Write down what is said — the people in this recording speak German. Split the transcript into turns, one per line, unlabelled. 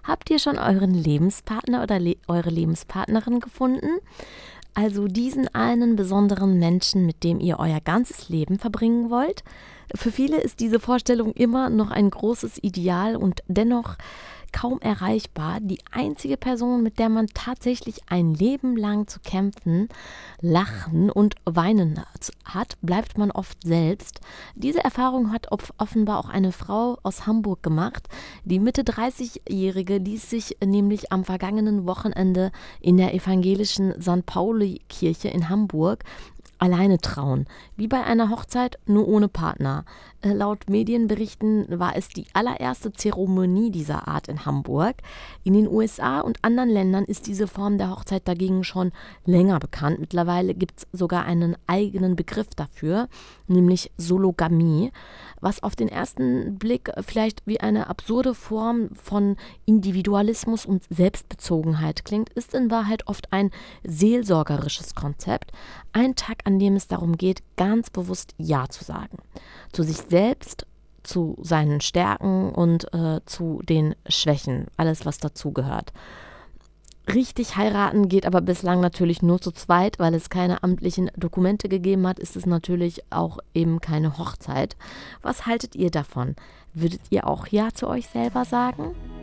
Habt ihr schon euren Lebenspartner oder eure Lebenspartnerin gefunden? Also diesen einen besonderen Menschen, mit dem ihr euer ganzes Leben verbringen wollt? Für viele ist diese Vorstellung immer noch ein großes Ideal und dennoch kaum erreichbar. Die einzige Person, mit der man tatsächlich ein Leben lang zu kämpfen, lachen und weinen hat, bleibt man oft selbst. Diese Erfahrung hat offenbar auch eine Frau aus Hamburg gemacht. Die Mitte-30-Jährige ließ sich nämlich am vergangenen Wochenende in der evangelischen St. Pauli-Kirche in Hamburg alleine trauen, wie bei einer Hochzeit, nur ohne Partner. Laut Medienberichten war es die allererste Zeremonie dieser Art in Hamburg. In den USA und anderen Ländern ist diese Form der Hochzeit dagegen schon länger bekannt. Mittlerweile gibt es sogar einen eigenen Begriff dafür, nämlich Sologamie, was auf den ersten Blick vielleicht wie eine absurde Form von Individualismus und Selbstbezogenheit klingt, ist in Wahrheit oft ein seelsorgerisches Konzept. Ein Tag, an dem es darum geht, ganz bewusst Ja zu sagen. Zu sich selbst, zu seinen Stärken und zu den Schwächen. Alles, was dazugehört. Richtig heiraten geht aber bislang natürlich nur zu zweit, weil es keine amtlichen Dokumente gegeben hat, ist es natürlich auch eben keine Hochzeit. Was haltet ihr davon? Würdet ihr auch Ja zu euch selber sagen?